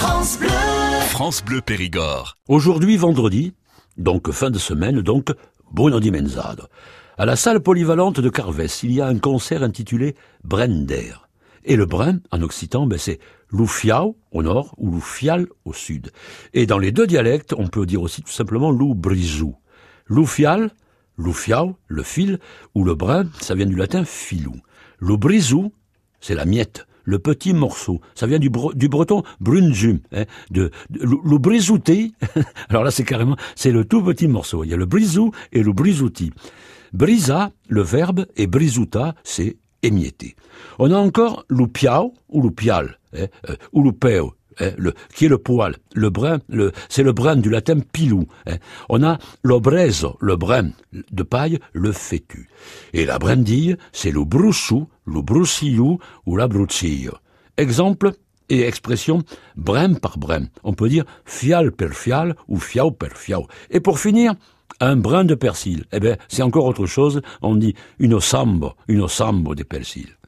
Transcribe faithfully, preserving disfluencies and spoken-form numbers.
France Bleu. France Bleu Périgord. Aujourd'hui, vendredi, donc fin de semaine, donc Bruno Dimenzado. À la salle polyvalente de Carvès, il y a un concert intitulé Brender. Et le brin, en occitan, ben c'est Loufiao au nord ou Loufial au sud. Et dans les deux dialectes, on peut dire aussi tout simplement Loubrizou. Loufial, Loufiao, le fil, ou le brin, ça vient du latin filou. Loubrizou, c'est la miette, le petit morceau. Ça vient du, bre, du breton brunzum, hein, de, de le brisouté. Alors là, c'est carrément, c'est le tout petit morceau. Il y a le brisou et le brisouti. Brisa, le verbe, et brisouta, c'est émietté. On a encore loupiao ou loupial, hein, euh, ou loupeo, hein, le, qui est le poil. Le brin, le, c'est le brin du latin pilou. Hein. On a l'obrezo, le brin de paille, le fétu. Et la brindille, c'est le broussou, le broussillou ou la broutsillo. Exemple et expression brin par brin. On peut dire fial per fial ou fiao per fiao. Et pour finir, un brin de persil. Eh bien, c'est encore autre chose. On dit une sambo, une sambo de persil.